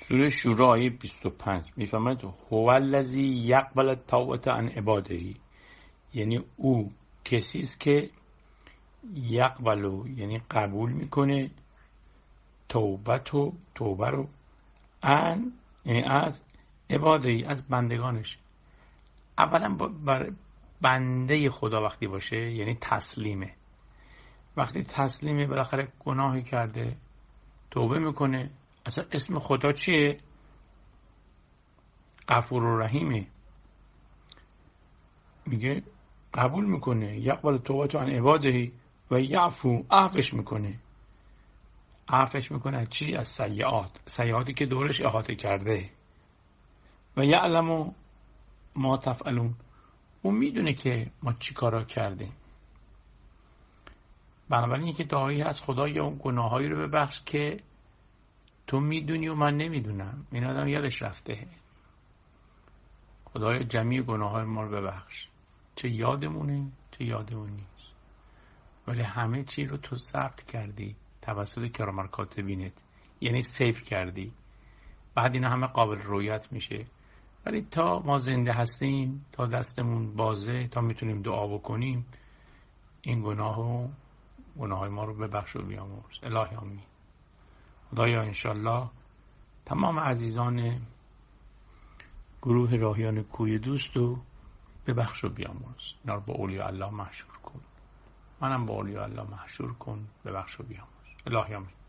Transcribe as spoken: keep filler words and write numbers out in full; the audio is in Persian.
سوره شورا آیه بیست و پنج میفهمد هو الذی یقبل التوبة عن عباده، یعنی او کسی است که یقبلو یعنی قبول میکنه توبتو توبه رو عن یعنی از عباده از بندگانش. اولا بر بنده خدا وقتی باشه یعنی تسلیمه، وقتی تسلیمه بالاخره گناهی کرده توبه میکنه. اصلا اسم خدا چیه؟ غفور و رحیمه. میگه قبول میکنه یقبل توبت عن عباده و یعفو، عفوش میکنه. عفوش میکنه چی؟ از سیئات، سیئاتی که دورش احاطه کرده. و یعلم ما تفعلون، اون میدونه که ما چی کارا کردیم. بنابراین یکی دعایی از خدا یا اون گناهایی رو ببخش که تو میدونی و من نمیدونم. این آدم یادش رفته. خدایا جمعی گناههای ما رو ببخش، چه یادمونه چه یادمون نیست، ولی همه چی رو تو ثبت کردی توسط کرام کاتبینت، یعنی سیف کردی. بعد اینا همه قابل رویت میشه. ولی تا ما زنده هستیم، تا دستمون بازه، تا میتونیم دعا بکنیم، این گناه و گناههای ما رو ببخش و بیامرز. الهی آمین. خدایا انشالله تمام عزیزان گروه راهیان کوی دوست رو ببخش و بیامرز. اینا رو با اولیاء الله محشور کن، منم با اولیاء الله محشور کن، ببخش و بیامرز. الهی آمین.